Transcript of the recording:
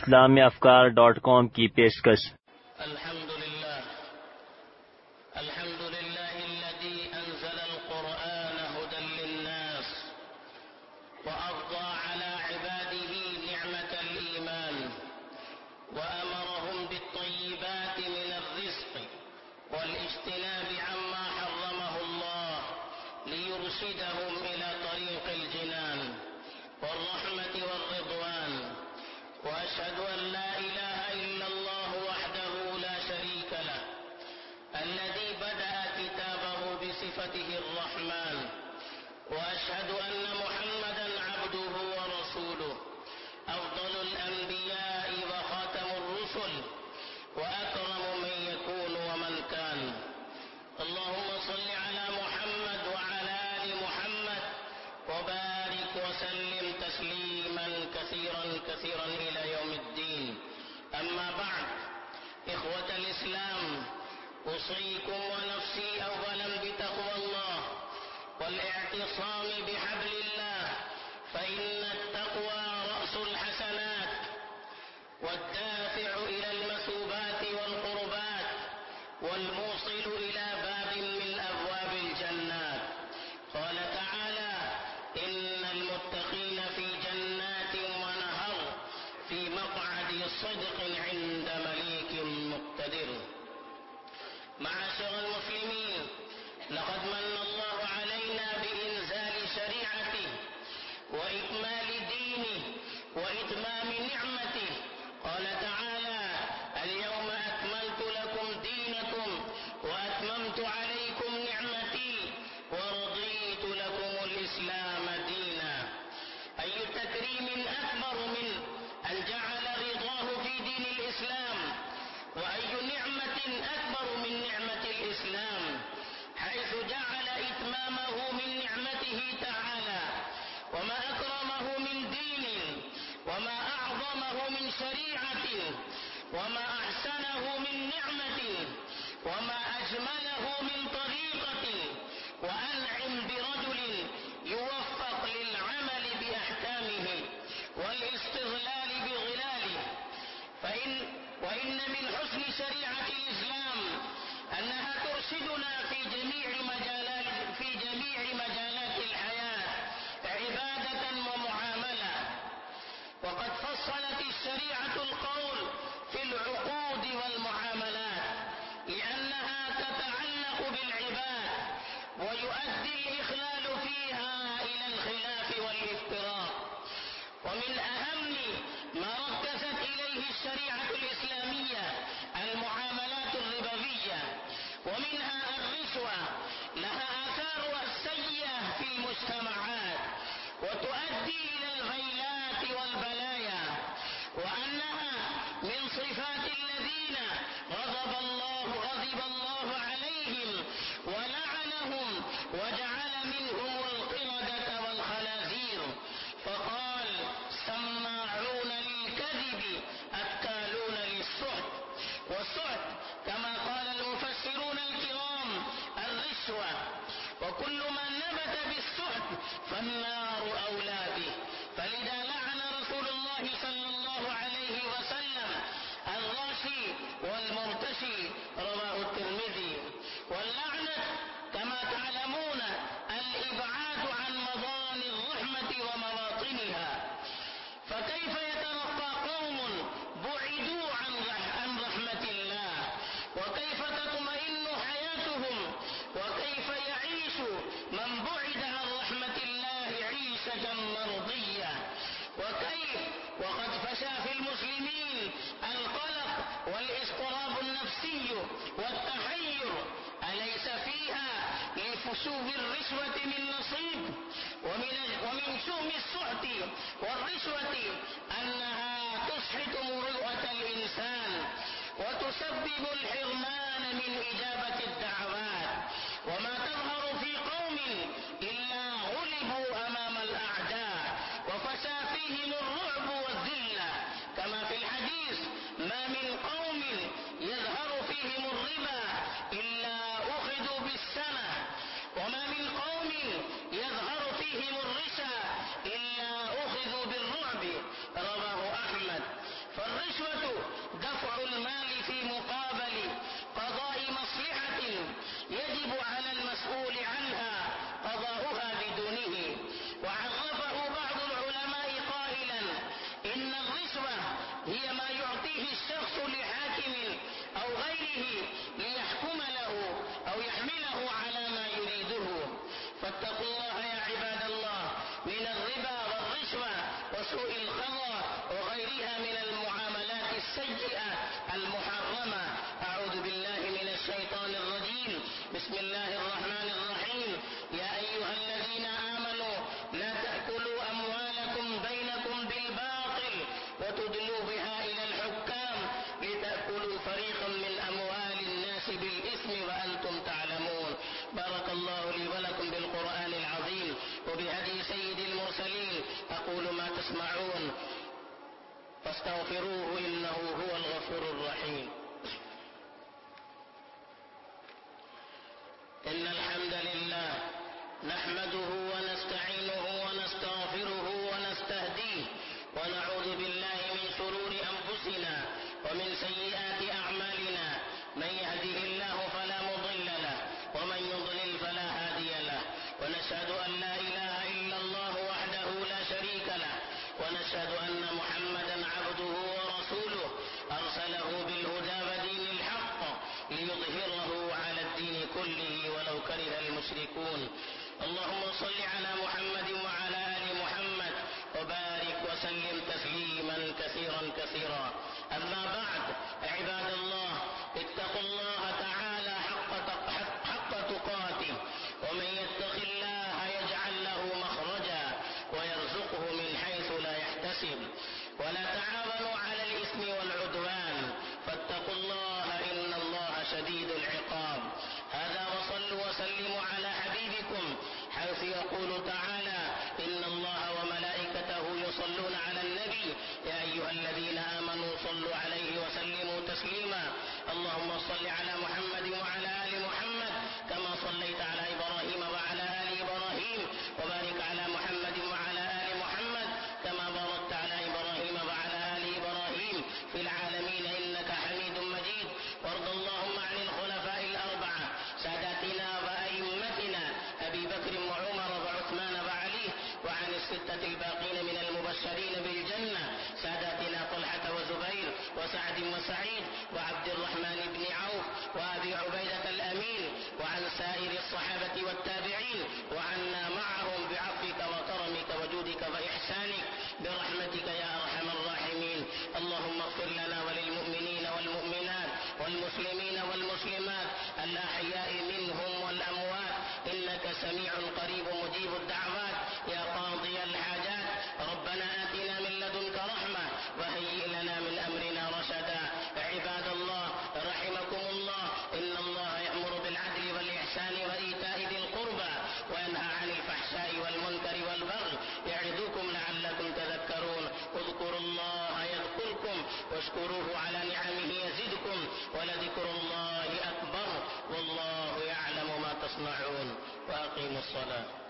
islamifkar.com की पेशकश। وأشهد أن لا إله إلا الله وحده لا شريك له الذي بدأ كتابه بصفته الرحمن، وأشهد أن محمدا عبده ورسوله أفضل الأنبياء وخاتم الرسل وأكرم من يكون ومن كان. اللهم صل على محمد وعلى آل محمد وبارك وسلم تسليما كثيرا كثيرا إلى يوم الدين. أما بعد، إخوة الإسلام، أوصيكم ونفسي أولا بتقوى الله والاعتصام بحبل الله، فإن التقوى رأس الحسنات والدافع إلى المثوبات والقربات والموصل إلى باب من أبواب الجنات. قال تعالى: إن المتقين في جنات ونهر في مقعد صدق عند مليك مقتدر. معاشر المسلمين، لقد من الله علينا بإنزال شريعته وإكمال دينه وإتمام نعمته. قال تعالى: اليوم أكملت لكم دينكم وأتممت عليكم نعمتي ورضيت لكم الإسلام دينا. أي تكريم أكبر من أن جعل رضاه في دين الإسلام، وأي نعمة أكبر من نعمة الإسلام، حيث جعل إتمامه من نعمته تعالى. وما أكرمه من دين، وما أعظمه من شريعة، وما أحسنه من نعمة، وما أجمله من طريقة. وأنعم برجل يوفق للعمل بأحكامه والاستغلال بظلاله. وإن من حسن شريعة الإسلام أنها ترشدنا في جميع مجالات الحياة عبادة ومعاملة. وقد فصلت الشريعة القول في العقود والمعاملات، لأنها تتعلق بالعباد ويؤدي الإخلال فيها إلى الخلاف والافتراق. ومن أهم ما ركزت إليه الشريعة الإسلامية المعاملات الربوية، ومنها الرشوة، لها آثارها السيئة في المجتمعات وتؤدي إلى الغيلات والبلايا، وأنها من صفات الذين غضب الله عليهم ولعنهم وجعل منهم القردة والخنازير. فقال: سماعون للكذب أكالون للسحت. والسحت كما قال المفسرون الكرام الرشوة، وكل ما نبت بالسحت فالنار أولى به. فلذا لعن رسول الله صلى الله عليه وسلم الراشي والمرتشي، رواه الترمذي. واللعنة كما تعلمون الإبعاد عن مظان الرحمة ومواطنها. فكيف يترقى قوم بعدوا عن رحمة الله؟ وكيف تطمئن حياتهم؟ وكيف يعيش من بعد عن رحمة الله عيشة مرضية؟ وقد فشى في المسلمين القلق والاضطراب النفسي والتحير. أليس فيها لفشو الرشوة من نصيب؟ ومن شؤم السحت والرشوة أنها تسحت مروءة الإنسان وتسبب الحرمان من إجابة الدعوات. وما تظهر في قوم إلا غلبوا أمام الأعداء وفشى فيهم الرعب والذلة، كما في الحديث: ما من قوم يظهر فيهم الربا إلا أخذوا بالسنة، وما من قوم يظهر فيهم الرشا إلا أخذوا بالرعب. رواه أحمد. فالرشوة دفع المال في مقابل قضاء مصلحة يجب على المسؤول عنها قضاؤها بدونه. وعرفه بعض العلماء قائلا إن الرشوة هي ما يعطيه الشخص لحاكم أو غيره ليحكم له أو يحمله على ما يريده. فاتقوا الله يا عباد الله من الربا والرشوة وسوء القضاء وغيرها من المعاملات السيئة المحرمة. أعوذ بالله من الشيطان الرجيم. بسم الله الرحمن الرحيم. يا أيها الذين آمنوا لا تأكلوا أموالكم بينكم بالباطل وتدلوا بها إلى الحكام لتأكلوا فريقا من أموال الناس بالإثم وأنتم تعلمون. بارك الله لي ولكم بالقرآن العظيم وبهدي سيد المرسلين. أقول ما تسمعون فاستغفروه إنه هو الغفور الرحيم. إن الحمد لله نحمده ونستعينه ونستغفره ونستهديه ونعوذ بالله من شرور أنفسنا ومن سيئات أعمالنا. من يهده الله فلا مضل له ومن يضلل فلا هادي له. ونشهد أن لا إله إلا الله وحده لا شريك له ونشهد أن محمدا عبده ورسوله أرسله بالهدى ودين الحق ليظهره على الدين كله ولو كره المشركون. اللهم صل على محمد وعلى آل محمد وبارك وسلم تسليما كثيرا كثيرا. أما بعد، عباد الله، اتقوا الله تعالى حق تقاته. ومن يتق الله يجعل له مخرجا ويرزقه من حيث لا يحتسب. ولا تعاونوا على الإثم والعدوان فاتقوا الله إن الله شديد العقاب. هذا وصلوا وسلموا على حبيبكم حيث يقول تعالى إن الله وملائكته يصلون على النبي يا أيها الذين آمنوا صلوا عليه وسلموا تسليما. اللهم صل على محمد وعلى آل محمد كما صليت على إبراهيم وعلى آل إبراهيم وبارك على محمد وعلى آل محمد كما باركت على إبراهيم وعلى آل إبراهيم في العالمين إنك حميد مجيد. وارض اللهم عن الخلفاء الأربعة ساداتنا وأئمتنا أبي بكر وعمر وعثمان وعلي وعن الستة الباقين من المبشرين بالجنة ساداتنا طلحة وزبير وسعد وسعيد وعبد الرحمن بن عوف وأبي عبيدة الأمين وعن سائر الصحابة والتابعين وعنا معهم بعفوك وكرمك وجودك وإحسانك برحمتك يا أرحم الراحمين. اللهم اغفر لنا وللمؤمنين والمؤمنات والمسلمين والمسلمات الأحياء منهم والأموات إنك سميع قريب مجيب الدعوات يا قاضي الحاجات. ربنا آتنا من لدنك رحمة وهيئ لنا من أمرنا رشدا. عباد الله رحمكم الله إن الله يأمر بالعدل والإحسان وإيتاء ذي القربى وينهى عن الفحشاء والمنكر والبغي يعظكم لعلكم تذكرون. اذكروا الله يذكركم واشكروه على نعمه يزدكم ولذكر الله أكبر والله يعلم ما تصنعون. وأقيموا الصلاة.